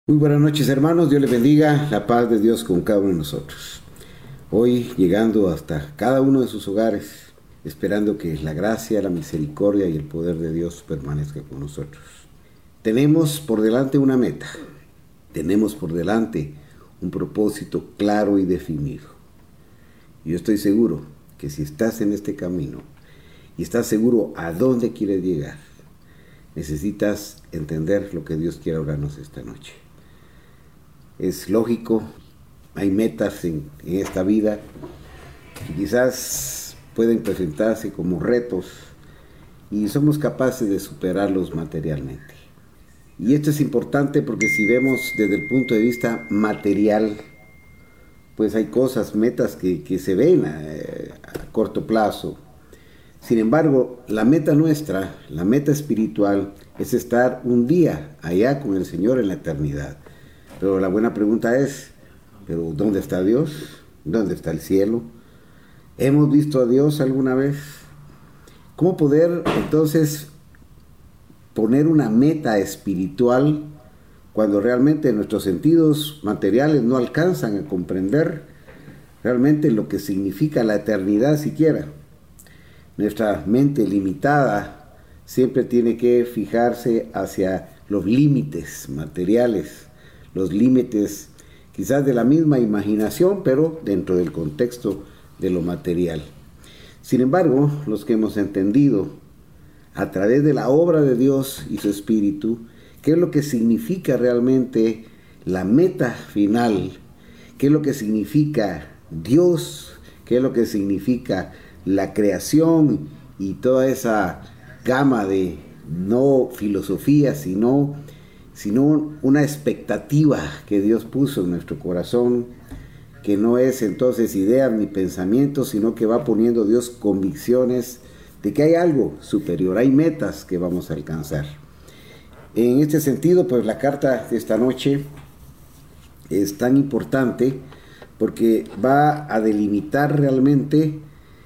Muy buenas noches, hermanos. Dios les bendiga, la paz de Dios con cada uno de nosotros. Hoy llegando hasta cada uno de sus hogares, esperando que la gracia, la misericordia y el poder de Dios permanezca con nosotros. Tenemos por delante una meta, tenemos por delante un propósito claro y definido. Yo estoy seguro que si estás en este camino y estás seguro a dónde quieres llegar, necesitas entender lo que Dios quiere hablarnos esta noche. Es lógico, hay metas en esta vida que quizás pueden presentarse como retos y somos capaces de superarlos materialmente. Y esto es importante porque si vemos desde el punto de vista material, pues hay cosas, metas que se ven a corto plazo. Sin embargo, la meta nuestra, la meta espiritual, es estar un día allá con el Señor en la eternidad. Pero la buena pregunta es, ¿pero dónde está Dios? ¿Dónde está el cielo? ¿Hemos visto a Dios alguna vez? ¿Cómo poder entonces poner una meta espiritual cuando realmente nuestros sentidos materiales no alcanzan a comprender realmente lo que significa la eternidad siquiera? Nuestra mente limitada siempre tiene que fijarse hacia los límites materiales, los límites quizás de la misma imaginación, pero dentro del contexto de lo material. Sin embargo, los que hemos entendido a través de la obra de Dios y su Espíritu, qué es lo que significa realmente la meta final, qué es lo que significa Dios, qué es lo que significa la creación y toda esa gama de no filosofía, sino una expectativa que Dios puso en nuestro corazón, que no es entonces ideas ni pensamientos, sino que va poniendo Dios convicciones de que hay algo superior, hay metas que vamos a alcanzar. En este sentido, pues la carta de esta noche es tan importante porque va a delimitar realmente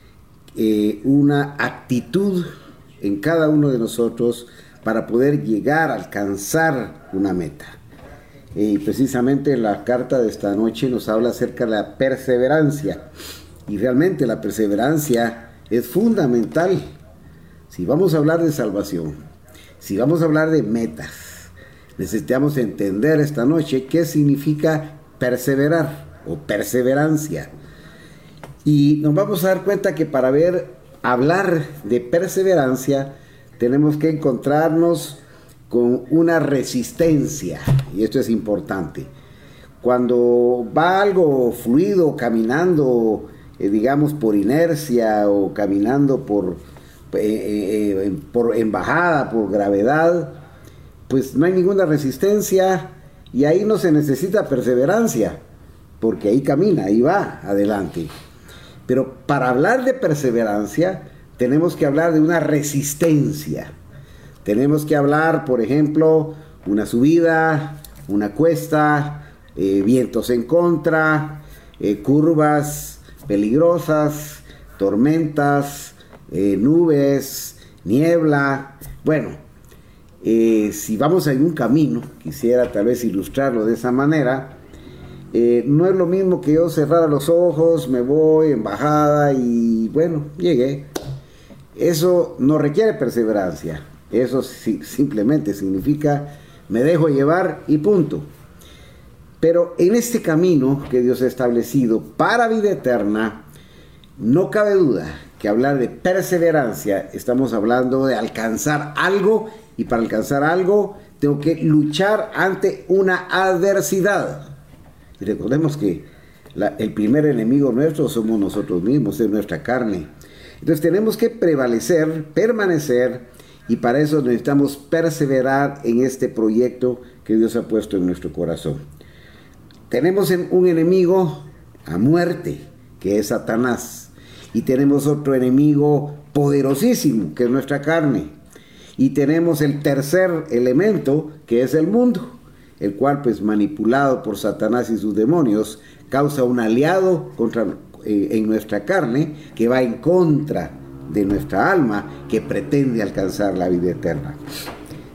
una actitud en cada uno de nosotros para poder llegar a alcanzar una meta. Y precisamente la carta de esta noche nos habla acerca de la perseverancia. Y realmente la perseverancia es fundamental. Si vamos a hablar de salvación, si vamos a hablar de metas, necesitamos entender esta noche qué significa perseverar o perseverancia. Y nos vamos a dar cuenta que para hablar de perseverancia, tenemos que encontrarnos con una resistencia, y esto es importante. Cuando va algo fluido, caminando, digamos, por inercia o caminando por embajada, por gravedad, pues no hay ninguna resistencia y ahí no se necesita perseverancia, porque ahí camina, ahí va adelante. Pero para hablar de perseverancia, tenemos que hablar de una resistencia. Tenemos que hablar, por ejemplo, una subida, una cuesta, vientos en contra, curvas peligrosas, tormentas, nubes, niebla. Bueno, si vamos en un camino, quisiera tal vez ilustrarlo de esa manera. No es lo mismo que yo cerrara los ojos, me voy en bajada y bueno, llegué. Eso no requiere perseverancia. Eso simplemente significa me dejo llevar y punto. Pero en este camino que Dios ha establecido para vida eterna, no cabe duda que hablar de perseverancia, estamos hablando de alcanzar algo, y para alcanzar algo tengo que luchar ante una adversidad. Y recordemos que el primer enemigo nuestro somos nosotros mismos, es nuestra carne. Entonces tenemos que prevalecer, permanecer, y para eso necesitamos perseverar en este proyecto que Dios ha puesto en nuestro corazón. Tenemos un enemigo a muerte, que es Satanás, y tenemos otro enemigo poderosísimo, que es nuestra carne, y tenemos el tercer elemento, que es el mundo, el cual, pues, manipulado por Satanás y sus demonios, causa un aliado en nuestra carne que va en contra de nuestra alma, que pretende alcanzar la vida eterna.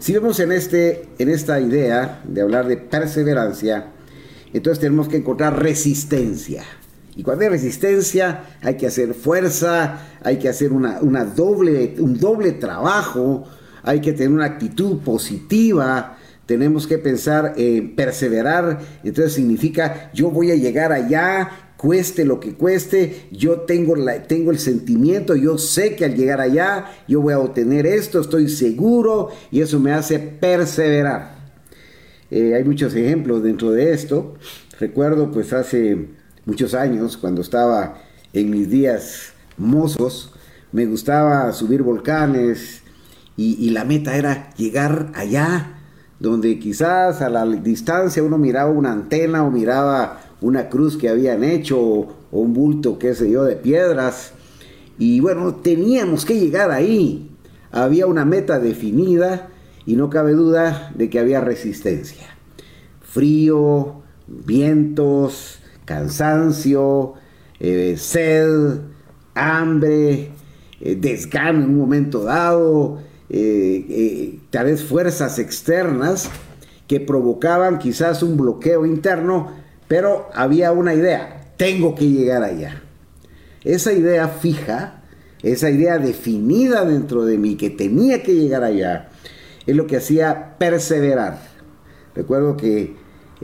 Si vemos en esta idea de hablar de perseverancia, entonces tenemos que encontrar resistencia. Y cuando hay resistencia, hay que hacer fuerza, hay que hacer un doble trabajo, hay que tener una actitud positiva, tenemos que pensar en perseverar. Entonces significa, yo voy a llegar allá, cueste lo que cueste, yo tengo el sentimiento, yo sé que al llegar allá, yo voy a obtener esto, estoy seguro, y eso me hace perseverar. Hay muchos ejemplos dentro de esto. Recuerdo pues hace muchos años, cuando estaba en mis días mozos, me gustaba subir volcanes y la meta era llegar allá, donde quizás a la distancia uno miraba una antena o miraba una cruz que habían hecho o un bulto, qué sé yo, de piedras. Y bueno, teníamos que llegar ahí. Había una meta definida y no cabe duda de que había resistencia. Frío, vientos, cansancio, sed, hambre, desgano en un momento dado, tal vez fuerzas externas que provocaban quizás un bloqueo interno, pero había una idea: tengo que llegar allá. Esa idea fija, esa idea definida dentro de mí, que tenía que llegar allá, es lo que hacía perseverar. Recuerdo que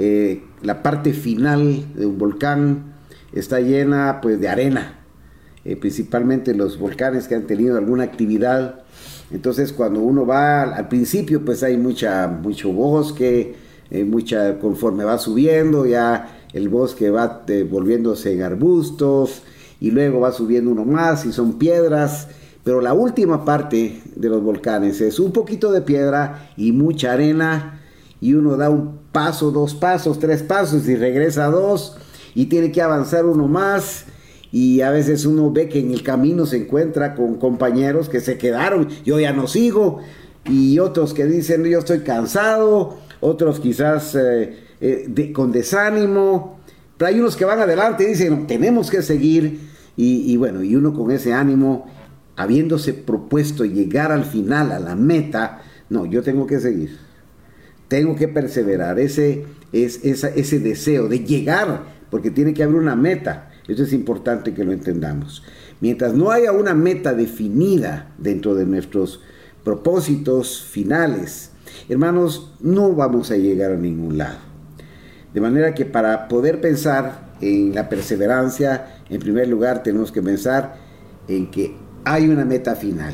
la parte final de un volcán está llena pues de arena, principalmente los volcanes que han tenido alguna actividad. Entonces cuando uno va al principio pues hay mucho bosque, conforme va subiendo ya el bosque va volviéndose en arbustos y luego va subiendo uno más y son piedras, pero la última parte de los volcanes es un poquito de piedra y mucha arena, y uno da un paso, 2 pasos, 3 pasos y regresa a 2 y tiene que avanzar uno más. Y a veces uno ve que en el camino se encuentra con compañeros que se quedaron, yo ya no sigo, y otros que dicen yo estoy cansado, otros quizás con desánimo, pero hay unos que van adelante y dicen tenemos que seguir, y bueno, y uno con ese ánimo, habiéndose propuesto llegar al final, a la meta, no, yo tengo que seguir, tengo que perseverar, ese deseo de llegar, porque tiene que haber una meta. Eso es importante que lo entendamos. Mientras no haya una meta definida dentro de nuestros propósitos finales, hermanos, no vamos a llegar a ningún lado. De manera que para poder pensar en la perseverancia, en primer lugar tenemos que pensar en que hay una meta final.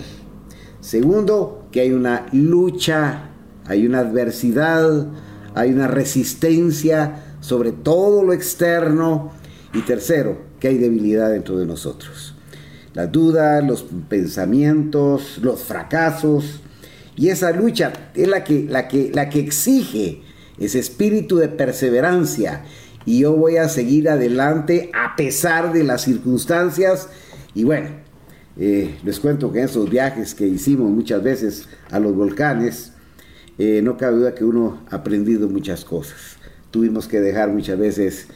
Segundo, que hay una lucha, hay una adversidad, hay una resistencia sobre todo lo externo. Y tercero, que hay debilidad dentro de nosotros. La duda, los pensamientos, los fracasos. Y esa lucha es la que exige ese espíritu de perseverancia. Y yo voy a seguir adelante a pesar de las circunstancias. Y bueno, les cuento que en esos viajes que hicimos muchas veces a los volcanes, no cabe duda que uno ha aprendido muchas cosas. Tuvimos que dejar muchas veces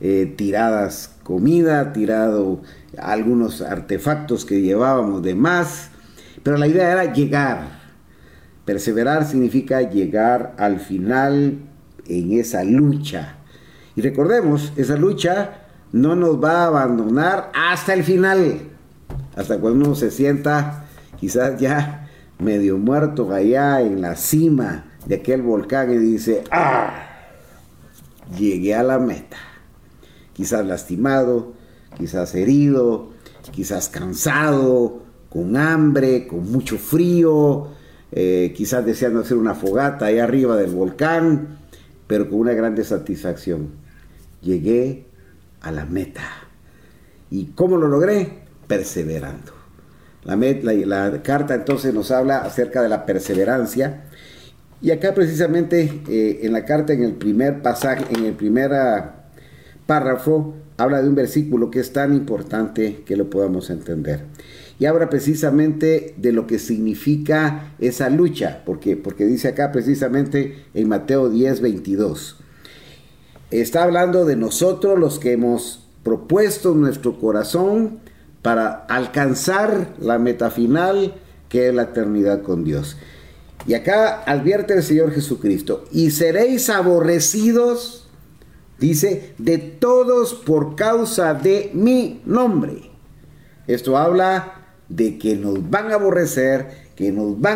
tiradas comida, tirado algunos artefactos que llevábamos de más, pero la idea era llegar. Perseverar significa llegar al final en esa lucha. Y recordemos, esa lucha no nos va a abandonar hasta el final, hasta cuando uno se sienta quizás ya medio muerto allá en la cima de aquel volcán y dice, llegué a la meta. Quizás lastimado, quizás herido, quizás cansado, con hambre, con mucho frío, quizás deseando hacer una fogata ahí arriba del volcán, pero con una grande satisfacción. Llegué a la meta. ¿Y cómo lo logré? Perseverando. La carta entonces nos habla acerca de la perseverancia. Y acá precisamente en la carta, en el primer pasaje, en el primer párrafo, habla de un versículo que es tan importante que lo podamos entender. Y habla precisamente de lo que significa esa lucha, porque dice acá precisamente en Mateo 10:22. Está hablando de nosotros los que hemos propuesto nuestro corazón para alcanzar la meta final, que es la eternidad con Dios. Y acá advierte el Señor Jesucristo, y seréis aborrecidos, dice, de todos por causa de mi nombre. Esto habla de que nos van a aborrecer, que nos van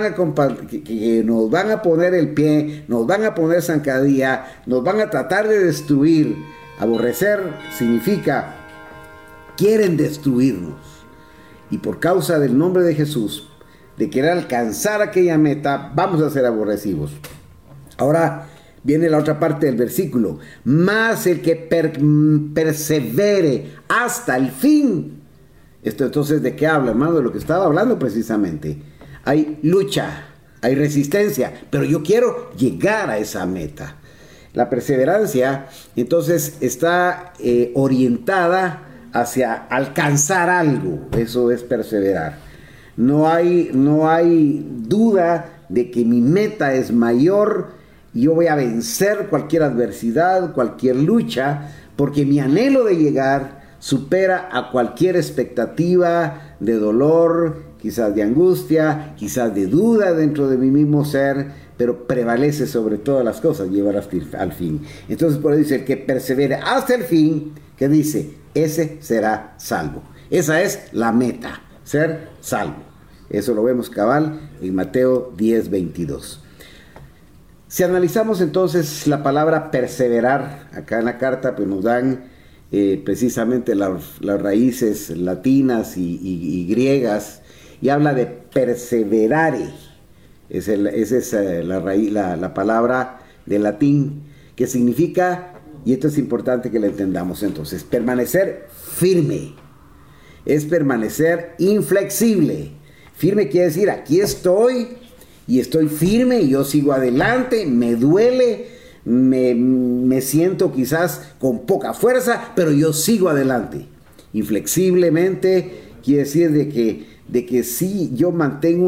a poner el pie, nos van a poner zancadilla, nos van a tratar de destruir. Aborrecer significa quieren destruirnos. Y por causa del nombre de Jesús, de querer alcanzar aquella meta, vamos a ser aborrecidos. Ahora viene la otra parte del versículo. Mas el que persevere hasta el fin. Esto entonces, ¿de qué habla, hermano? De lo que estaba hablando precisamente. Hay lucha, hay resistencia, pero yo quiero llegar a esa meta. La perseverancia, entonces, está orientada hacia alcanzar algo. Eso es perseverar. No hay duda de que mi meta es mayor. Yo voy a vencer cualquier adversidad, cualquier lucha, porque mi anhelo de llegar supera a cualquier expectativa de dolor, quizás de angustia, quizás de duda dentro de mi mismo ser, pero prevalece sobre todas las cosas llevar al fin. Entonces por eso dice, el que persevere hasta el fin, que dice, ese será salvo. Esa es la meta, ser salvo. Eso lo vemos cabal en Mateo 10:22. Si analizamos entonces la palabra perseverar, acá en la carta pues nos dan precisamente las raíces latinas y griegas, y habla de perseverare. Esa es la palabra de latín, que significa, y esto es importante que lo entendamos entonces, permanecer firme, es permanecer inflexible. Firme quiere decir, aquí estoy, y estoy firme, y yo sigo adelante, me duele, me siento quizás con poca fuerza, pero yo sigo adelante. Inflexiblemente quiere decir de que sí, yo mantengo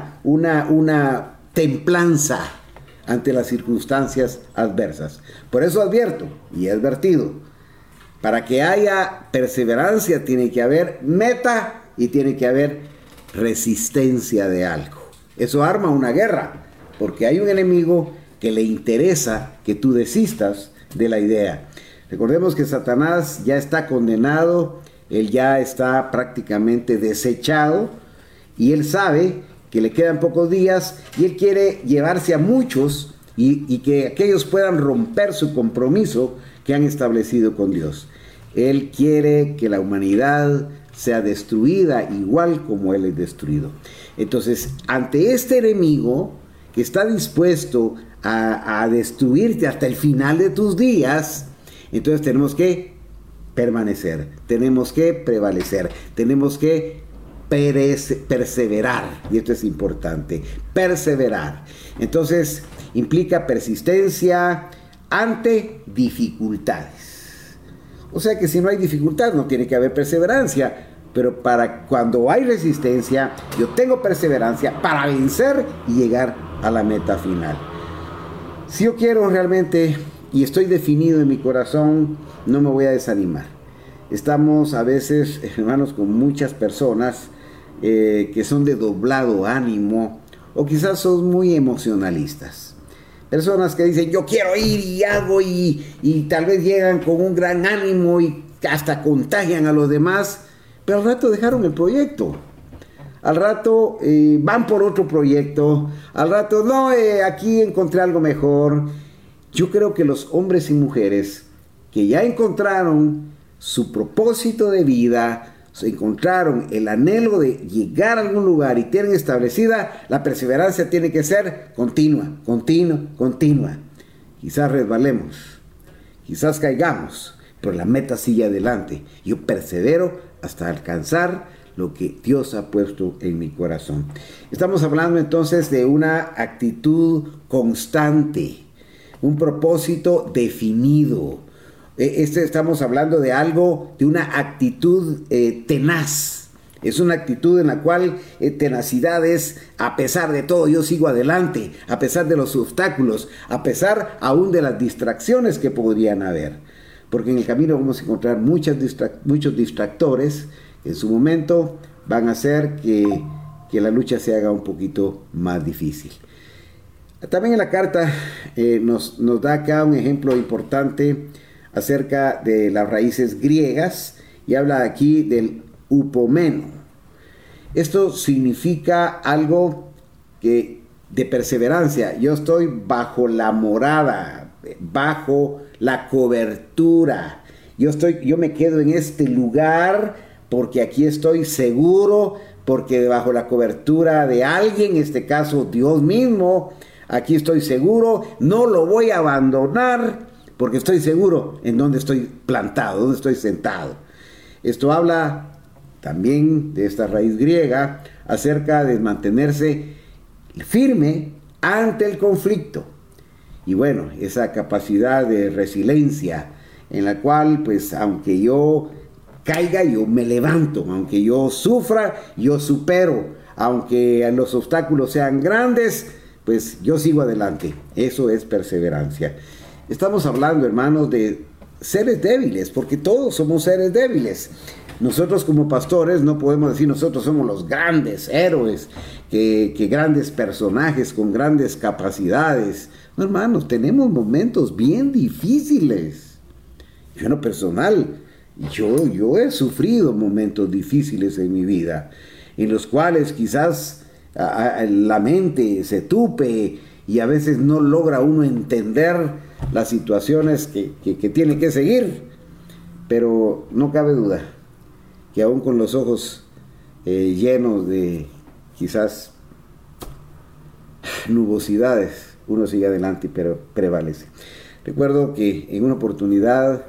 una templanza ante las circunstancias adversas. Por eso advierto y he advertido, para que haya perseverancia tiene que haber meta y tiene que haber resistencia de algo. Eso arma una guerra, porque hay un enemigo que le interesa que tú desistas de la idea. Recordemos que Satanás ya está condenado, él ya está prácticamente desechado, y él sabe que le quedan pocos días, y él quiere llevarse a muchos y que aquellos puedan romper su compromiso que han establecido con Dios. Él quiere que la humanidad sea destruida igual como él es destruido. Entonces, ante este enemigo que está dispuesto a destruirte hasta el final de tus días, entonces tenemos que permanecer, tenemos que prevalecer, tenemos que perseverar, y esto es importante, perseverar. Entonces implica persistencia ante dificultades. O sea que si no hay dificultad no tiene que haber perseverancia, pero para cuando hay resistencia yo tengo perseverancia para vencer y llegar a la meta final. Si yo quiero realmente y estoy definido en mi corazón, no me voy a desanimar. Estamos a veces, hermanos, con muchas personas que son de doblado ánimo, o quizás son muy emocionalistas. Personas que dicen, yo quiero ir y hago, y tal vez llegan con un gran ánimo y hasta contagian a los demás, pero al rato dejaron el proyecto. Al rato van por otro proyecto. Al rato, no, aquí encontré algo mejor. Yo creo que los hombres y mujeres que ya encontraron su propósito de vida, se encontraron el anhelo de llegar a algún lugar y tienen establecida, la perseverancia tiene que ser continua. Quizás resbalemos, quizás caigamos, pero la meta sigue adelante. Yo persevero hasta alcanzar lo que Dios ha puesto en mi corazón. Estamos hablando entonces de una actitud constante, un propósito definido. Estamos hablando de algo, de una actitud tenaz. Es una actitud en la cual tenacidad es, a pesar de todo, yo sigo adelante, a pesar de los obstáculos, a pesar aún de las distracciones que podrían haber. Porque en el camino vamos a encontrar muchos distractores que en su momento van a hacer que la lucha se haga un poquito más difícil. También en la carta nos da acá un ejemplo importante acerca de las raíces griegas y habla aquí del upomeno. Esto significa algo de perseverancia. Yo estoy bajo la morada, bajo la cobertura. Yo me quedo en este lugar porque aquí estoy seguro, porque bajo la cobertura de alguien, en este caso Dios mismo, aquí estoy seguro, no lo voy a abandonar porque estoy seguro en dónde estoy plantado, dónde estoy sentado. Esto habla también de esta raíz griega acerca de mantenerse firme ante el conflicto. Y bueno, esa capacidad de resiliencia en la cual, pues, aunque yo caiga, yo me levanto, aunque yo sufra, yo supero, aunque los obstáculos sean grandes, pues yo sigo adelante. Eso es perseverancia. Estamos hablando, hermanos, de seres débiles, porque todos somos seres débiles. Nosotros como pastores no podemos decir nosotros somos los grandes héroes, que grandes personajes con grandes capacidades. No, hermanos, tenemos momentos bien difíciles. Yo en lo personal, yo he sufrido momentos difíciles en mi vida, en los cuales quizás la mente se tupe y a veces no logra uno entender las situaciones que tiene que seguir. Pero no cabe duda que aún con los ojos llenos de quizás nubosidades, uno sigue adelante, pero prevalece. Recuerdo que en una oportunidad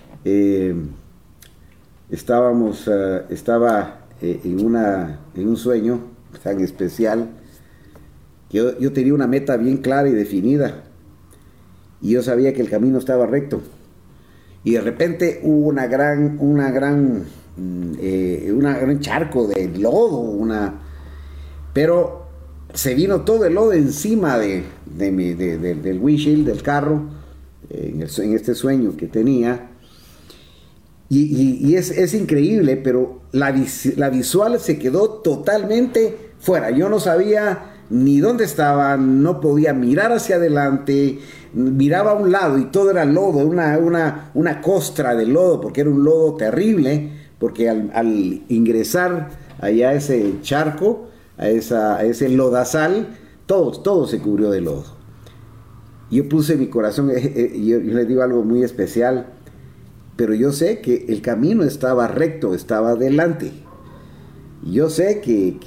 estaba en un sueño tan especial que yo tenía una meta bien clara y definida y yo sabía que el camino estaba recto y de repente hubo un gran charco de lodo, pero se vino todo el lodo encima del windshield del carro en este sueño que tenía. Y es increíble, pero la visual se quedó totalmente fuera. Yo no sabía ni dónde estaba, no podía mirar hacia adelante, miraba a un lado y todo era lodo, una costra de lodo, porque era un lodo terrible, porque al ingresar allá a ese charco, a ese lodazal, todo se cubrió de lodo. Yo puse mi corazón, yo les digo algo muy especial, pero yo sé que el camino estaba recto, estaba adelante. Yo sé que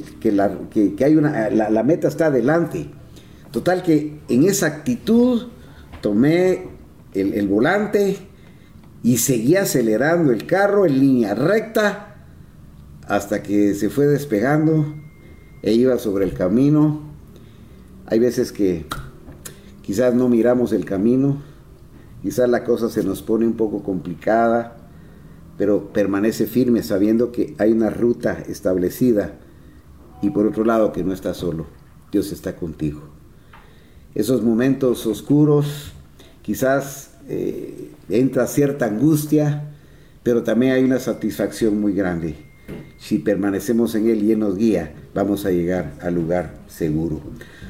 hay la meta está adelante. Total que en esa actitud tomé el volante y seguí acelerando el carro en línea recta hasta que se fue despegando e iba sobre el camino. Hay veces que quizás no miramos el camino, quizás la cosa se nos pone un poco complicada, pero permanece firme sabiendo que hay una ruta establecida y por otro lado que no estás solo, Dios está contigo. Esos momentos oscuros, quizás entra cierta angustia, pero también hay una satisfacción muy grande. Si permanecemos en Él y Él nos guía, vamos a llegar al lugar seguro.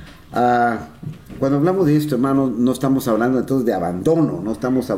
Cuando hablamos de esto, hermanos, no estamos hablando entonces de abandono, estamos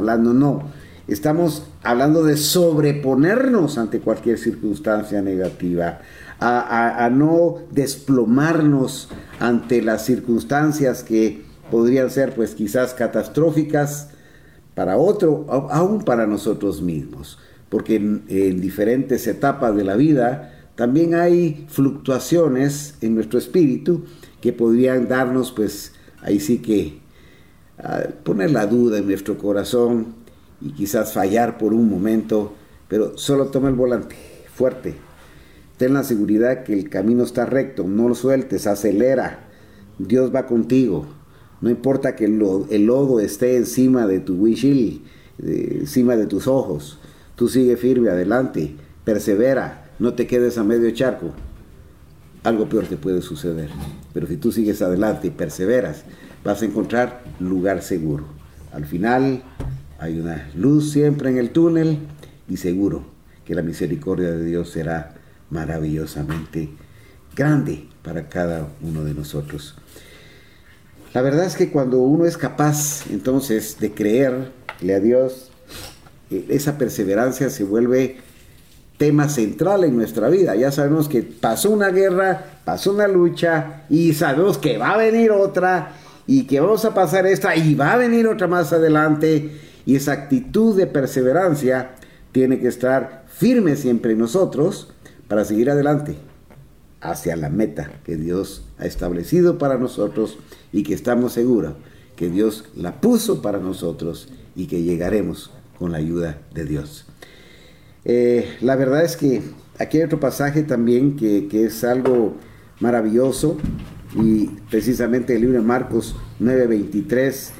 hablando de sobreponernos ante cualquier circunstancia negativa, a no desplomarnos ante las circunstancias que podrían ser pues quizás catastróficas para otro, aún para nosotros mismos, porque en diferentes etapas de la vida también hay fluctuaciones en nuestro espíritu que podrían darnos pues ahí sí que poner la duda en nuestro corazón y quizás fallar por un momento, pero solo toma el volante fuerte, ten la seguridad que el camino está recto, no lo sueltes, acelera, Dios va contigo, no importa que el lodo esté encima de tu windshield, encima de tus ojos, tú sigue firme adelante, persevera, no te quedes a medio charco. Algo peor te puede suceder, pero si tú sigues adelante y perseveras, vas a encontrar lugar seguro. Al final hay una luz siempre en el túnel y seguro que la misericordia de Dios será maravillosamente grande para cada uno de nosotros. La verdad es que cuando uno es capaz entonces de creerle a Dios, esa perseverancia se vuelve tema central en nuestra vida. Ya sabemos que pasó una guerra, pasó una lucha y sabemos que va a venir otra y que vamos a pasar esta y va a venir otra más adelante, y esa actitud de perseverancia tiene que estar firme siempre en nosotros para seguir adelante hacia la meta que Dios ha establecido para nosotros y que estamos seguros que Dios la puso para nosotros y que llegaremos con la ayuda de Dios. La verdad es que aquí hay otro pasaje también que es algo maravilloso, y precisamente el libro de Marcos 9:23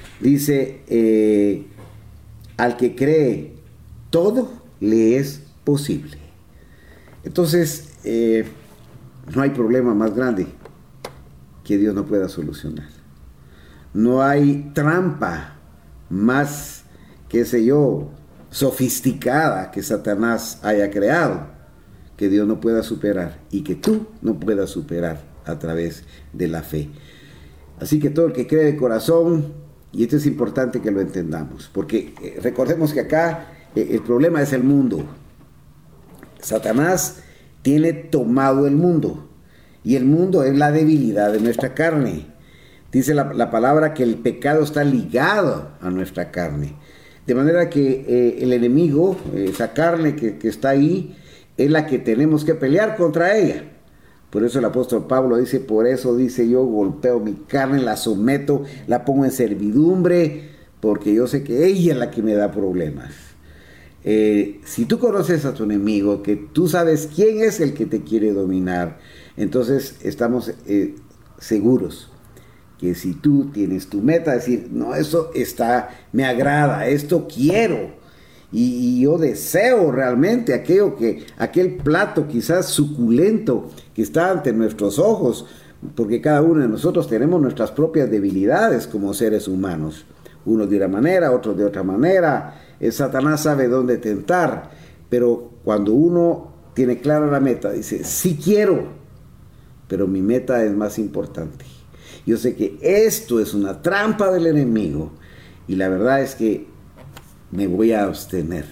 dice, al que cree, todo le es posible. Entonces, no hay problema más grande que Dios no pueda solucionar. No hay trampa más, qué sé yo, sofisticada que Satanás haya creado, que Dios no pueda superar y que tú no puedas superar a través de la fe. Así que todo el que cree de corazón, y esto es importante que lo entendamos, porque recordemos que acá el problema es el mundo. Satanás tiene tomado el mundo, y el mundo es la debilidad de nuestra carne. Dice la palabra que el pecado está ligado a nuestra carne, de manera que el enemigo, esa carne que está ahí, es la que tenemos que pelear contra ella. Por eso el apóstol Pablo dice, por eso dice yo golpeo mi carne, la someto, la pongo en servidumbre, porque yo sé que ella es la que me da problemas. Si tú conoces a tu enemigo, que tú sabes quién es el que te quiere dominar, entonces estamos seguros que si tú tienes tu meta, decir, no, eso me agrada, esto quiero, y yo deseo realmente aquel plato quizás suculento que está ante nuestros ojos, porque cada uno de nosotros tenemos nuestras propias debilidades como seres humanos, unos de una manera, otros de otra manera. Satanás sabe dónde tentar, pero cuando uno tiene clara la meta, dice, sí quiero, pero mi meta es más importante. Yo sé que esto es una trampa del enemigo, y la verdad es que me voy a abstener.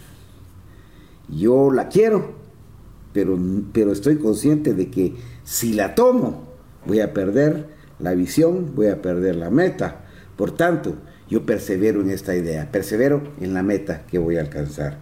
Yo la quiero, pero estoy consciente de que si la tomo, voy a perder la visión, voy a perder la meta. Por tanto, yo persevero en esta idea, persevero en la meta que voy a alcanzar.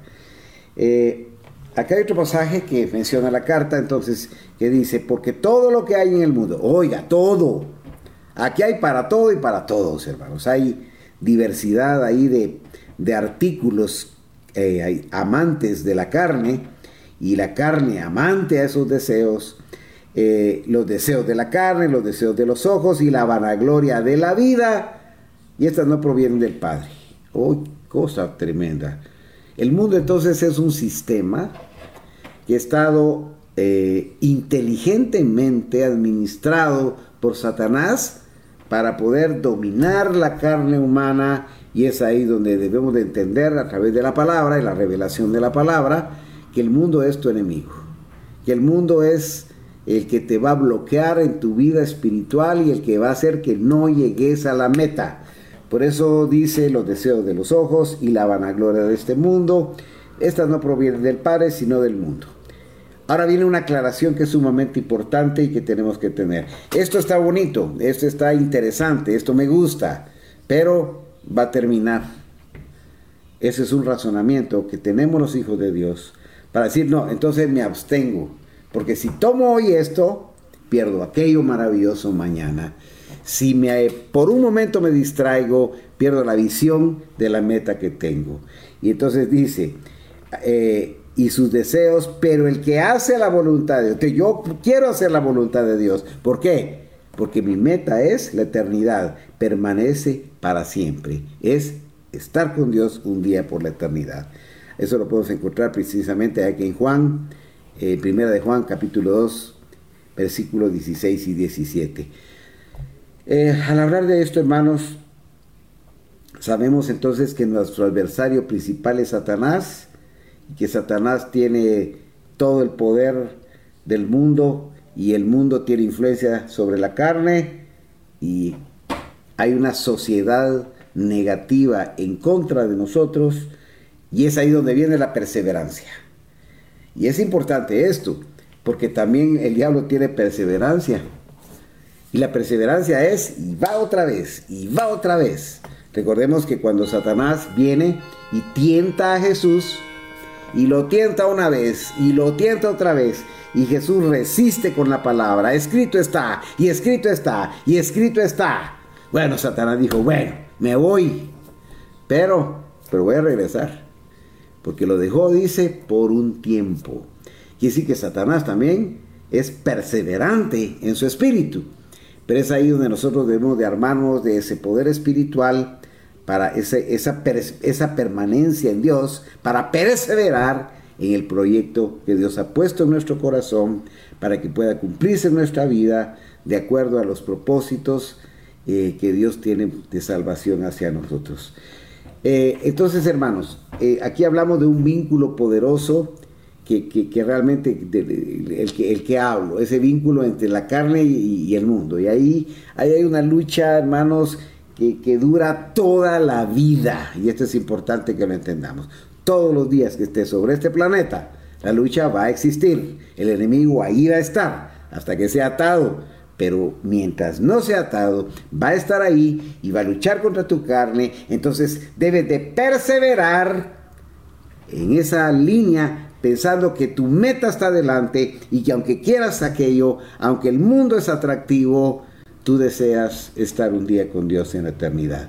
Acá hay otro pasaje que menciona la carta, entonces, que dice, porque todo lo que hay en el mundo, oiga, todo, aquí hay para todo y para todos, hermanos, hay diversidad ahí de artículos amantes de la carne, y la carne amante a esos deseos, los deseos de la carne, los deseos de los ojos y la vanagloria de la vida, y estas no provienen del Padre. ¡Oh, cosa tremenda! El mundo entonces es un sistema que ha estado inteligentemente administrado por Satanás para poder dominar la carne humana, y es ahí donde debemos de entender a través de la palabra y la revelación de la palabra que el mundo es tu enemigo, que el mundo es el que te va a bloquear en tu vida espiritual y el que va a hacer que no llegues a la meta. Por eso dice los deseos de los ojos y la vanagloria de este mundo, estas no provienen del Padre sino del mundo. Ahora viene una aclaración que es sumamente importante y que tenemos que tener. Esto está bonito, esto está interesante, esto me gusta, pero va a terminar. Ese es un razonamiento que tenemos los hijos de Dios para decir, no, entonces me abstengo, porque si tomo hoy esto, pierdo aquello maravilloso mañana. Si por un momento me distraigo, pierdo la visión de la meta que tengo. Y entonces dice, y sus deseos, pero el que hace la voluntad de Dios. Entonces yo quiero hacer la voluntad de Dios. ¿Por qué? Porque mi meta es la eternidad, permanece para siempre. Es estar con Dios un día por la eternidad. Eso lo podemos encontrar precisamente aquí en Juan, primera de Juan, capítulo 2, versículos 16 y 17. Al hablar de esto, hermanos, sabemos entonces que nuestro adversario principal es Satanás, y que Satanás tiene todo el poder del mundo, y el mundo tiene influencia sobre la carne, y hay una sociedad negativa en contra de nosotros, y es ahí donde viene la perseverancia. Y es importante esto, porque también el diablo tiene perseverancia. Y la perseverancia es, y va otra vez, y va otra vez. Recordemos que cuando Satanás viene y tienta a Jesús, y lo tienta una vez, y lo tienta otra vez, y Jesús resiste con la palabra, escrito está, y escrito está, y escrito está. Bueno, Satanás dijo, bueno, me voy, pero voy a regresar. Porque lo dejó, dice, por un tiempo. Quiere decir que Satanás también es perseverante en su espíritu. Pero es ahí donde nosotros debemos de armarnos de ese poder espiritual para esa permanencia en Dios, para perseverar en el proyecto que Dios ha puesto en nuestro corazón, para que pueda cumplirse en nuestra vida de acuerdo a los propósitos que Dios tiene de salvación hacia nosotros. Entonces, hermanos, aquí hablamos de un vínculo poderoso que realmente el que hablo, ese vínculo entre la carne y el mundo. Y ahí hay una lucha, hermanos, que dura toda la vida. Y esto es importante que lo entendamos. Todos los días que esté sobre este planeta, la lucha va a existir. El enemigo ahí va a estar hasta que sea atado. Pero mientras no sea atado, va a estar ahí y va a luchar contra tu carne. Entonces debes de perseverar en esa línea, pensando que tu meta está delante y que aunque quieras aquello, aunque el mundo es atractivo, tú deseas estar un día con Dios en la eternidad.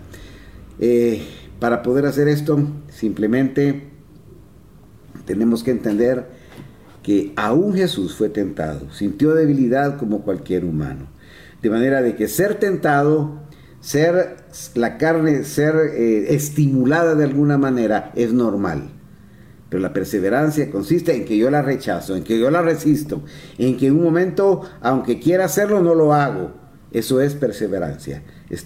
Para poder hacer esto, simplemente tenemos que entender que aún Jesús fue tentado, sintió debilidad como cualquier humano. De manera de que ser tentado, la carne, ser estimulada de alguna manera es normal. Pero la perseverancia consiste en que yo la rechazo, en que yo la resisto, en que en un momento, aunque quiera hacerlo, no lo hago. Eso es perseverancia.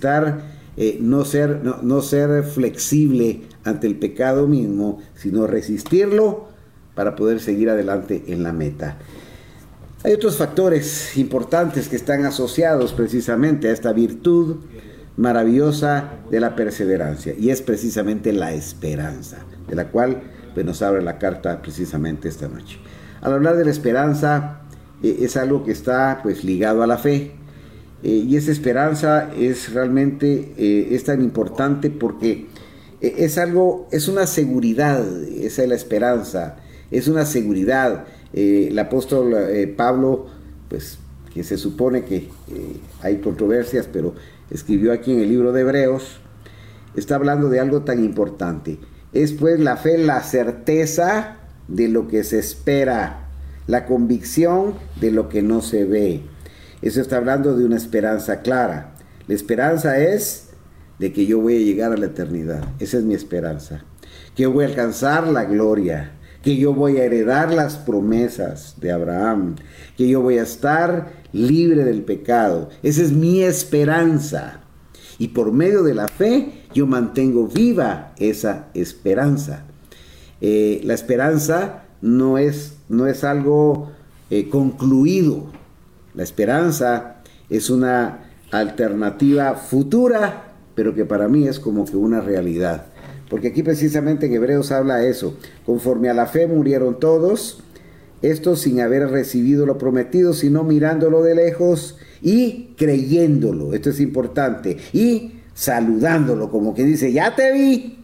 No ser flexible ante el pecado mismo, sino resistirlo para poder seguir adelante en la meta. Hay otros factores importantes que están asociados precisamente a esta virtud maravillosa de la perseverancia, y es precisamente la esperanza, de la cual nos abre la carta precisamente esta noche. Al hablar de la esperanza, es algo que está ligado a la fe, y esa esperanza es realmente es tan importante porque es una seguridad. Esa es la esperanza, es una seguridad. El apóstol Pablo, que se supone que hay controversias, pero escribió aquí en el libro de Hebreos, está hablando de algo tan importante. Es pues la fe, la certeza de lo que se espera, la convicción de lo que no se ve. Eso está hablando de una esperanza clara. La esperanza es de que yo voy a llegar a la eternidad. Esa es mi esperanza. Que yo voy a alcanzar la gloria. Que yo voy a heredar las promesas de Abraham. Que yo voy a estar libre del pecado. Esa es mi esperanza. Y por medio de la fe yo mantengo viva esa esperanza. La esperanza no es algo concluido. La esperanza es una alternativa futura, pero que para mí es como que una realidad. Porque aquí precisamente en Hebreos habla eso. Conforme a la fe murieron todos, estos sin haber recibido lo prometido, sino mirándolo de lejos y creyéndolo. Esto es importante. Y saludándolo, como que dice, ya te vi.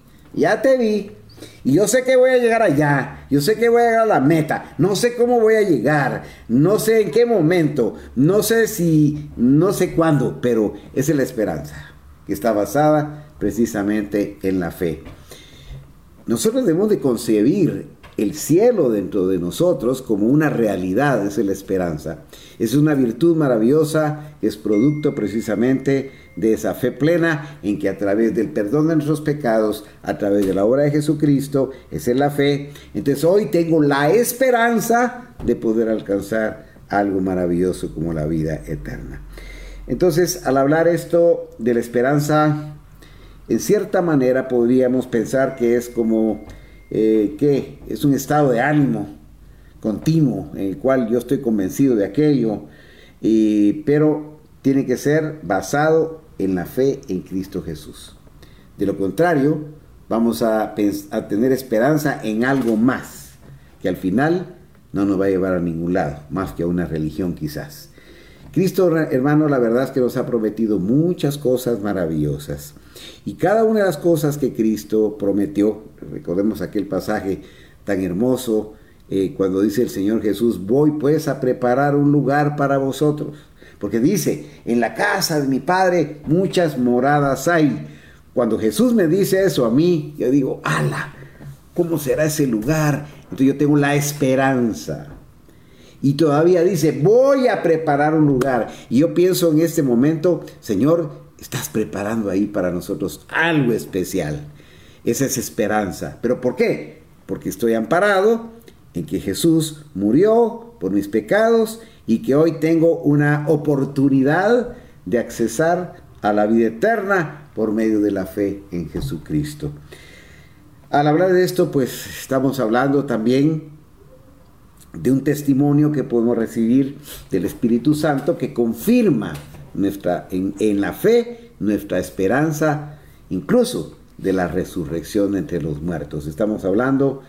Y yo sé que voy a llegar allá, yo sé que voy a llegar a la meta, no sé cómo voy a llegar, no sé en qué momento, no sé cuándo, pero esa es la esperanza, que está basada precisamente en la fe. Nosotros debemos de concebir el cielo dentro de nosotros como una realidad. Esa es la esperanza. Es una virtud maravillosa, es producto precisamente de esa fe plena en que a través del perdón de nuestros pecados, a través de la obra de Jesucristo, esa es la fe. Entonces hoy tengo la esperanza de poder alcanzar algo maravilloso como la vida eterna. Entonces, al hablar esto de la esperanza, en cierta manera podríamos pensar que es como que es un estado de ánimo continuo en el cual yo estoy convencido de aquello, pero tiene que ser basado en la fe en Cristo Jesús. De lo contrario, vamos a tener esperanza en algo más, que al final no nos va a llevar a ningún lado, más que a una religión quizás. Cristo, hermano, la verdad es que nos ha prometido muchas cosas maravillosas. Y cada una de las cosas que Cristo prometió, recordemos aquel pasaje tan hermoso, cuando dice el Señor Jesús, voy pues a preparar un lugar para vosotros. Porque dice, en la casa de mi Padre muchas moradas hay. Cuando Jesús me dice eso a mí, yo digo, ¡ala! ¿Cómo será ese lugar? Entonces yo tengo la esperanza. Y todavía dice, voy a preparar un lugar. Y yo pienso en este momento, Señor, estás preparando ahí para nosotros algo especial. Esa es esperanza. ¿Pero por qué? Porque estoy amparado en que Jesús murió por mis pecados y que hoy tengo una oportunidad de accesar a la vida eterna por medio de la fe en Jesucristo. Al hablar de esto, pues estamos hablando también de un testimonio que podemos recibir del Espíritu Santo que confirma en la fe nuestra esperanza, incluso de la resurrección entre los muertos. Estamos hablando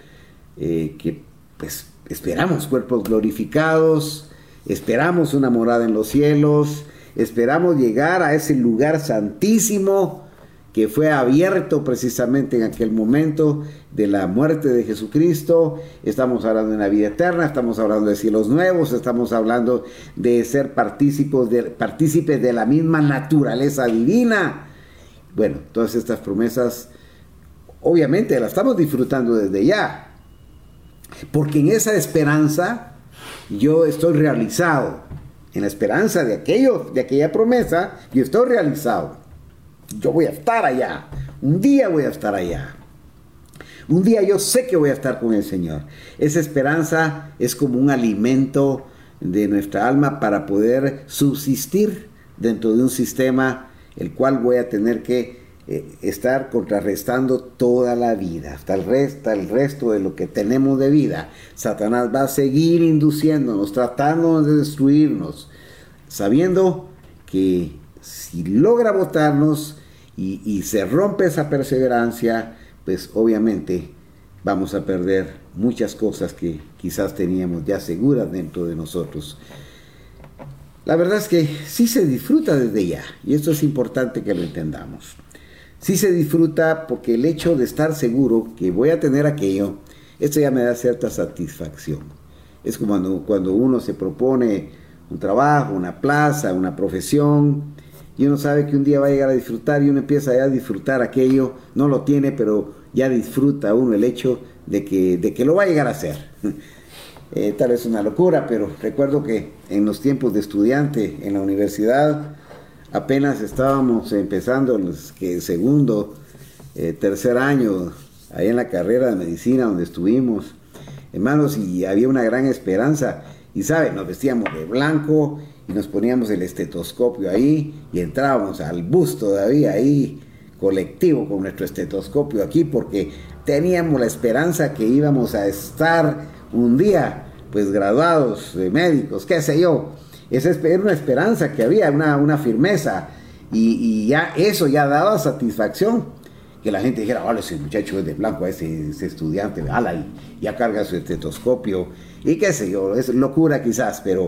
que pues esperamos cuerpos glorificados, esperamos una morada en los cielos, esperamos llegar a ese lugar santísimo que fue abierto precisamente en aquel momento de la muerte de Jesucristo. Estamos hablando de una vida eterna, estamos hablando de cielos nuevos, estamos hablando de ser partícipes de la misma naturaleza divina. Bueno, todas estas promesas obviamente las estamos disfrutando desde ya, porque en esa esperanza yo estoy realizado. En la esperanza de aquella promesa, yo estoy realizado. Yo voy a estar allá. Un día voy a estar allá. Un día yo sé que voy a estar con el Señor. Esa esperanza es como un alimento de nuestra alma para poder subsistir dentro de un sistema el cual voy a tener que estar contrarrestando toda la vida, hasta el resto de lo que tenemos de vida. Satanás va a seguir induciéndonos, tratándonos de destruirnos, sabiendo que si logra botarnos y se rompe esa perseverancia, pues obviamente vamos a perder muchas cosas que quizás teníamos ya seguras dentro de nosotros. La verdad es que sí se disfruta desde ya, y esto es importante que lo entendamos. Sí se disfruta porque el hecho de estar seguro que voy a tener aquello, esto ya me da cierta satisfacción. Es como cuando uno se propone un trabajo, una plaza, una profesión, y uno sabe que un día va a llegar a disfrutar y uno empieza ya a disfrutar aquello, no lo tiene, pero ya disfruta uno el hecho de que lo va a llegar a hacer. Tal vez una locura, pero recuerdo que en los tiempos de estudiante en la universidad apenas estábamos empezando el segundo, tercer año, ahí en la carrera de medicina donde estuvimos, hermanos, y había una gran esperanza. Y saben, nos vestíamos de blanco y nos poníamos el estetoscopio ahí y entrábamos al bus todavía ahí, colectivo, con nuestro estetoscopio aquí, porque teníamos la esperanza que íbamos a estar un día, pues graduados de médicos, qué sé yo. Esa era una esperanza que había, una firmeza, y ya eso ya daba satisfacción, que la gente dijera, vale, ese muchacho es de blanco, ese estudiante, ala, y ya carga su estetoscopio, y qué sé yo, es locura quizás, pero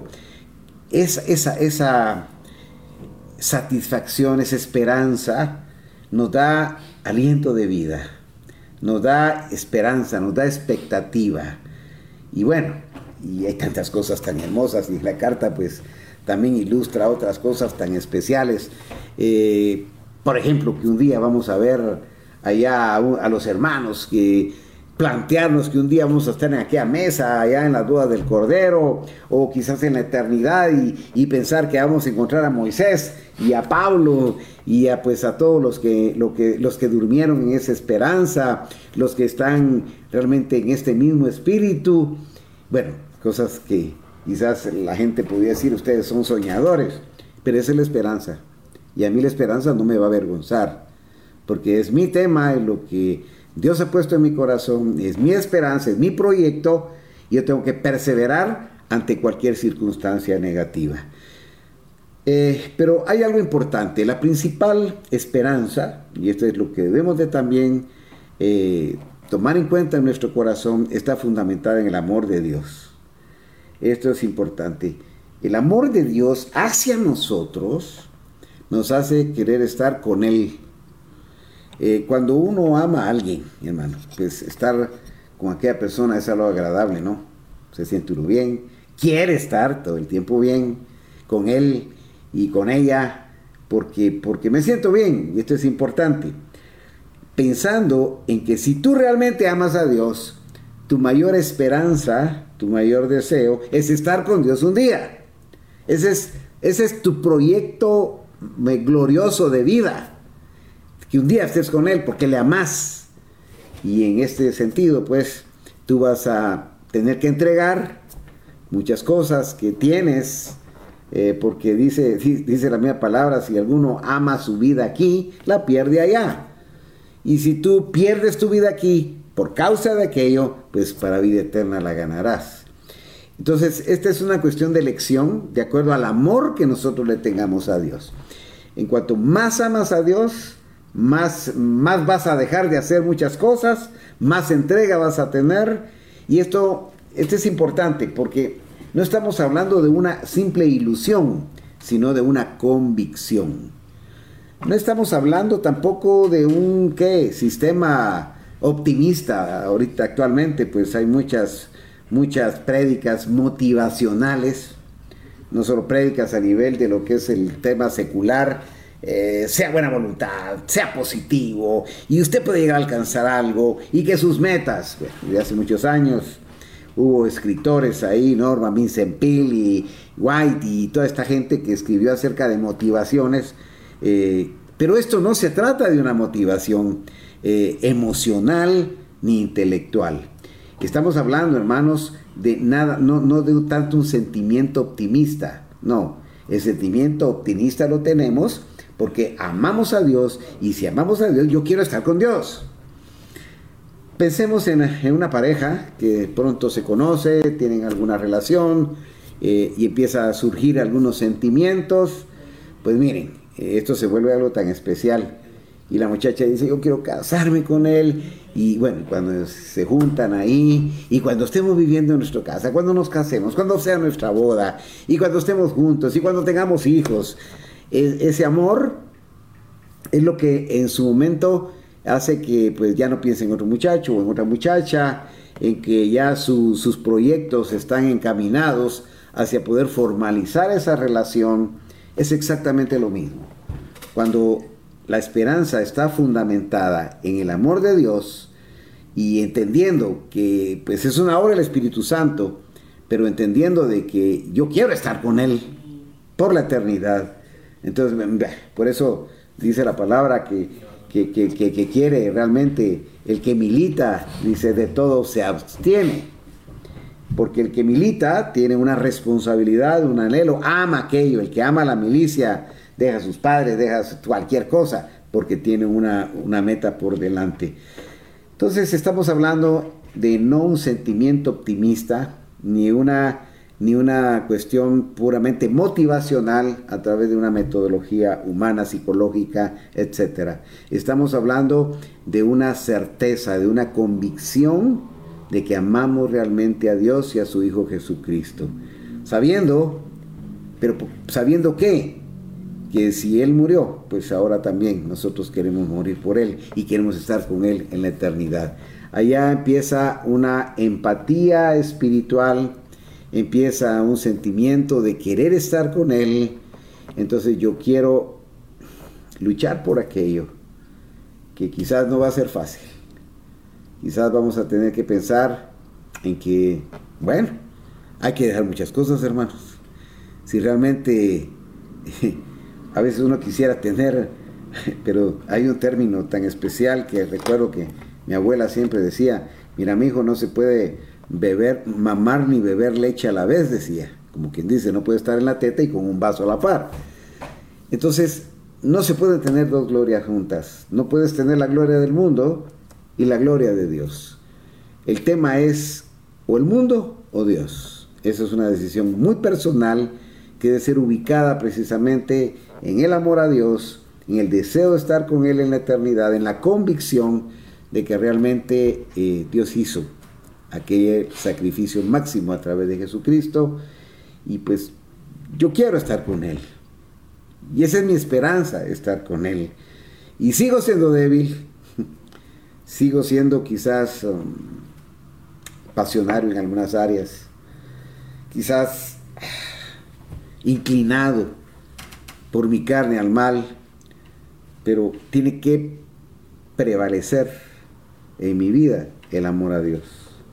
esa satisfacción, esa esperanza, nos da aliento de vida, nos da esperanza, nos da expectativa. Y bueno, y hay tantas cosas tan hermosas, y la carta pues también ilustra otras cosas tan especiales. Por ejemplo, que un día vamos a ver allá a los hermanos, que plantearnos que un día vamos a estar en aquella mesa, allá en las bodas del Cordero, o quizás en la eternidad, y pensar que vamos a encontrar a Moisés y a Pablo y a todos los que durmieron en esa esperanza, los que están realmente en este mismo espíritu. Bueno, cosas que quizás la gente podría decir, ustedes son soñadores, pero esa es la esperanza, y a mí la esperanza no me va a avergonzar, porque es mi tema, es lo que Dios ha puesto en mi corazón, es mi esperanza, es mi proyecto, y yo tengo que perseverar ante cualquier circunstancia negativa. Pero hay algo importante. La principal esperanza, y esto es lo que debemos de también tomar en cuenta en nuestro corazón, está fundamentada en el amor de Dios. Esto es importante. El amor de Dios hacia nosotros nos hace querer estar con Él. Cuando uno ama a alguien, hermano, pues estar con aquella persona es algo agradable, ¿no? Se siente uno bien, quiere estar todo el tiempo bien con él y con ella, porque me siento bien, y esto es importante. Pensando en que si tú realmente amas a Dios, tu mayor esperanza, tu mayor deseo es estar con Dios un día. Ese es tu proyecto glorioso de vida. Que un día estés con Él porque le amás. Y en este sentido, pues, tú vas a tener que entregar muchas cosas que tienes, porque dice la misma palabra, si alguno ama su vida aquí, la pierde allá. Y si tú pierdes tu vida aquí por causa de aquello, pues para vida eterna la ganarás. Entonces, esta es una cuestión de elección de acuerdo al amor que nosotros le tengamos a Dios. En cuanto más amas a Dios, más vas a dejar de hacer muchas cosas, más entrega vas a tener. Y esto es importante porque no estamos hablando de una simple ilusión, sino de una convicción. No estamos hablando tampoco de un sistema optimista. Ahorita actualmente pues hay muchas prédicas motivacionales, no solo prédicas a nivel de lo que es el tema secular, sea buena voluntad, sea positivo, y usted puede llegar a alcanzar algo, y que sus metas, de hace muchos años, hubo escritores ahí, Norman Vincent Peale y White, y toda esta gente que escribió acerca de motivaciones, pero esto no se trata de una motivación emocional ni intelectual. Estamos hablando, hermanos, de nada, no de tanto un sentimiento optimista, no, el sentimiento optimista lo tenemos porque amamos a Dios, y si amamos a Dios, yo quiero estar con Dios. Pensemos en una pareja que pronto se conoce, tienen alguna relación, y empieza a surgir algunos sentimientos. Pues miren, esto se vuelve algo tan especial, y la muchacha dice, yo quiero casarme con él. Y bueno, cuando se juntan ahí, y cuando estemos viviendo en nuestra casa, cuando nos casemos, cuando sea nuestra boda, y cuando estemos juntos, y cuando tengamos hijos, ese amor es lo que en su momento hace que pues ya no piense en otro muchacho o en otra muchacha, en que ya sus proyectos están encaminados hacia poder formalizar esa relación. Es exactamente lo mismo. Cuando la esperanza está fundamentada en el amor de Dios y entendiendo que pues es una obra del Espíritu Santo, pero entendiendo de que yo quiero estar con Él por la eternidad. Entonces, por eso dice la palabra que quiere realmente, el que milita, dice, de todo se abstiene. Porque el que milita tiene una responsabilidad, un anhelo, ama aquello. El que ama la milicia deja a sus padres, deja cualquier cosa, porque tiene una meta por delante. Entonces estamos hablando de no un sentimiento optimista, ni una cuestión puramente motivacional a través de una metodología humana, psicológica, etc. Estamos hablando de una certeza, de una convicción de que amamos realmente a Dios y a su Hijo Jesucristo. Sabiendo que si Él murió, pues ahora también nosotros queremos morir por Él y queremos estar con Él en la eternidad. Allá empieza una empatía espiritual, empieza un sentimiento de querer estar con Él. Entonces yo quiero luchar por aquello que quizás no va a ser fácil. Quizás vamos a tener que pensar en que, bueno, hay que dejar muchas cosas, hermanos. Si realmente a veces uno quisiera tener, pero hay un término tan especial que recuerdo que mi abuela siempre decía, mira, mi hijo, no se puede mamar ni beber leche a la vez, decía. Como quien dice, no puede estar en la teta y con un vaso a la par. Entonces, no se pueden tener dos glorias juntas. No puedes tener la gloria del mundo y la gloria de Dios. El tema es o el mundo o Dios. Esa es una decisión muy personal que debe ser ubicada precisamente en el amor a Dios, en el deseo de estar con Él en la eternidad, en la convicción de que realmente Dios hizo aquel sacrificio máximo a través de Jesucristo, y pues yo quiero estar con Él. Y esa es mi esperanza, estar con Él. Y sigo siendo débil, sigo siendo quizás pasionario en algunas áreas, quizás inclinado por mi carne al mal, pero tiene que prevalecer en mi vida el amor a Dios.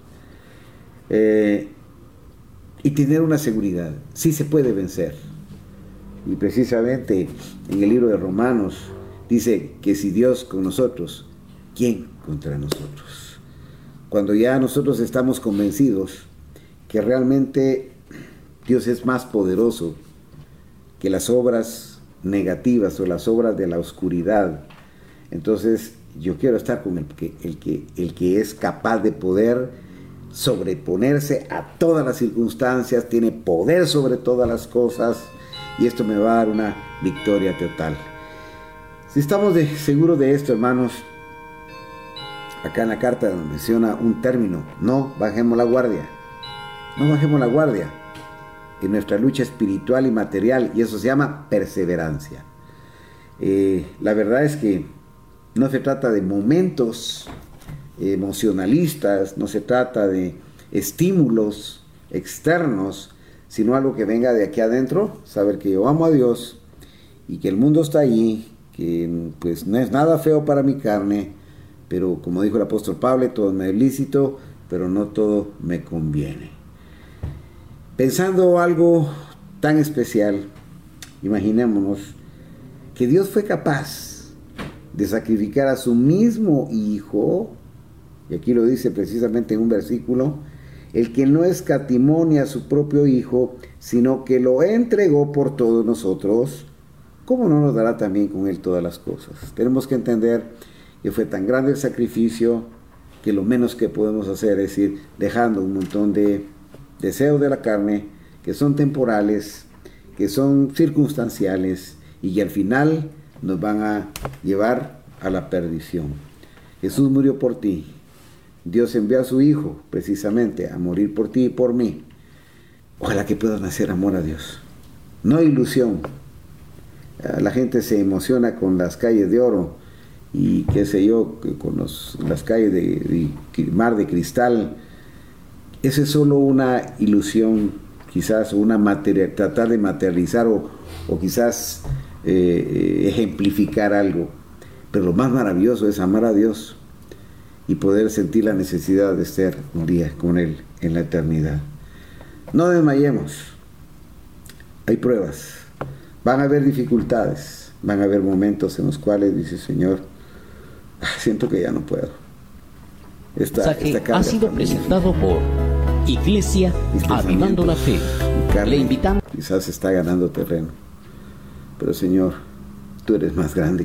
Y tener una seguridad, sí se puede vencer. Y precisamente en el libro de Romanos dice que si Dios con nosotros, ¿quién contra nosotros? Cuando ya nosotros estamos convencidos que realmente Dios es más poderoso que las obras negativas o las obras de la oscuridad, entonces yo quiero estar con el que es capaz de poder sobreponerse a todas las circunstancias, tiene poder sobre todas las cosas, y esto me va a dar una victoria total. Si estamos seguros de esto, hermanos, acá en la carta menciona un término: no bajemos la guardia. No bajemos la guardia en nuestra lucha espiritual y material, y eso se llama perseverancia. La verdad es que no se trata de momentos emocionalistas, no se trata de estímulos externos, sino algo que venga de aquí adentro, saber que yo amo a Dios y que el mundo está allí, que pues no es nada feo para mi carne, pero como dijo el apóstol Pablo, todo me es lícito, pero no todo me conviene. Pensando algo tan especial, imaginémonos que Dios fue capaz de sacrificar a su mismo Hijo, y aquí lo dice precisamente en un versículo, el que no escatimó ni a su propio Hijo, sino que lo entregó por todos nosotros, ¿cómo no nos dará también con Él todas las cosas? Tenemos que entender que fue tan grande el sacrificio que lo menos que podemos hacer es ir dejando un montón de deseos de la carne que son temporales, que son circunstanciales y que al final nos van a llevar a la perdición. Jesús murió por ti. Dios envió a su Hijo precisamente a morir por ti y por mí. Ojalá que puedan hacer amor a Dios, no ilusión. La gente se emociona con las calles de oro y qué sé yo, con las calles de mar de cristal. Esa es solo una ilusión, quizás, o tratar de materializar o quizás ejemplificar algo. Pero lo más maravilloso es amar a Dios y poder sentir la necesidad de estar un día con Él en la eternidad. No desmayemos. Hay pruebas, van a haber dificultades, van a haber momentos en los cuales dice: Señor, siento que ya no puedo. Esta ha sido presentado por Iglesia Avivando la Fe. Le invitamos. Quizás está ganando terreno, pero Señor, tú eres más grande.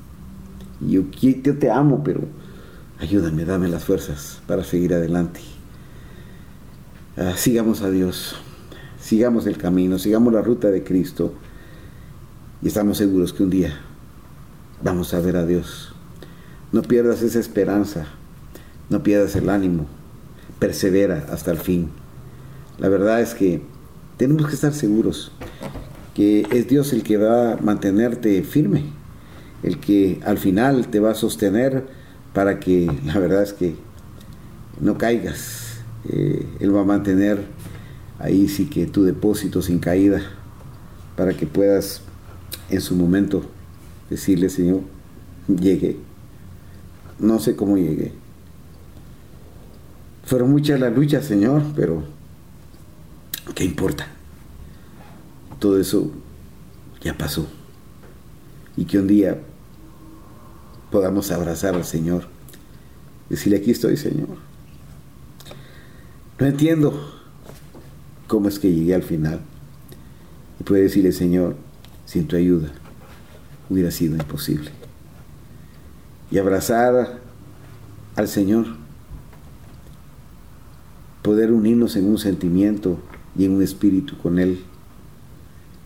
Yo te amo, pero ayúdame, dame las fuerzas para seguir adelante. Sigamos a Dios, sigamos el camino, sigamos la ruta de Cristo, y estamos seguros que un día vamos a ver a Dios. No pierdas esa esperanza, no pierdas el ánimo, persevera hasta el fin. La verdad es que tenemos que estar seguros que es Dios el que va a mantenerte firme, el que al final te va a sostener para que, la verdad es que no caigas. Él va a mantener ahí sí que tu depósito sin caída, para que puedas en su momento decirle: Señor, llegué, no sé cómo llegué, fueron muchas las luchas, Señor, pero ¿qué importa? Todo eso ya pasó, y que un día podamos abrazar al Señor, decirle: aquí estoy, Señor. No entiendo cómo es que llegué al final. Y puede decirle: Señor, sin tu ayuda hubiera sido imposible. Y abrazar al Señor, poder unirnos en un sentimiento y en un espíritu con Él,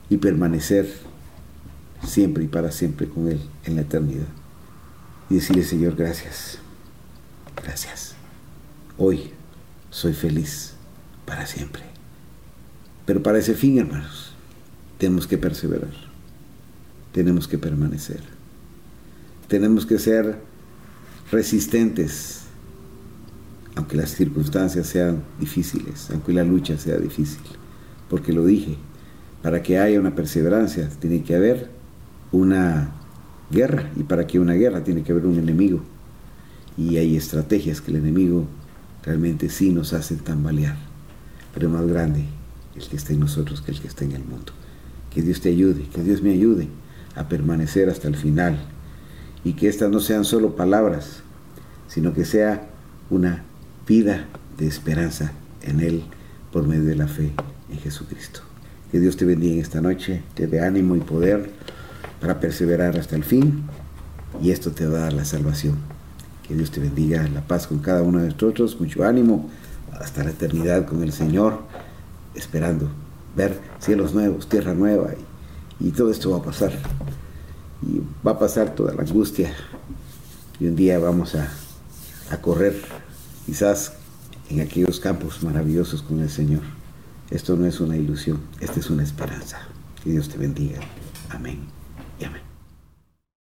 y permanecer siempre y para siempre con Él en la eternidad. Y decirle: Señor, gracias, gracias. Hoy soy feliz para siempre. Pero para ese fin, hermanos, tenemos que perseverar, tenemos que permanecer, tenemos que ser resistentes, aunque las circunstancias sean difíciles, aunque la lucha sea difícil. Porque lo dije, para que haya una perseverancia tiene que haber una guerra, y para que haya una guerra tiene que haber un enemigo. Y hay estrategias que el enemigo realmente sí nos hacen tambalear, pero es más grande el que está en nosotros que el que está en el mundo. Que Dios te ayude, que Dios me ayude a permanecer hasta el final, y que estas no sean solo palabras, sino que sea una vida de esperanza en Él por medio de la fe en Jesucristo. Que Dios te bendiga en esta noche, te dé ánimo y poder para perseverar hasta el fin, y esto te va a dar la salvación. Que Dios te bendiga, la paz con cada uno de nosotros, mucho ánimo, hasta la eternidad con el Señor, esperando ver cielos nuevos, tierra nueva, y todo esto va a pasar. Y va a pasar toda la angustia, y un día vamos a correr, quizás en aquellos campos maravillosos con el Señor. Esto no es una ilusión, esta es una esperanza. Que Dios te bendiga. Amén y amén.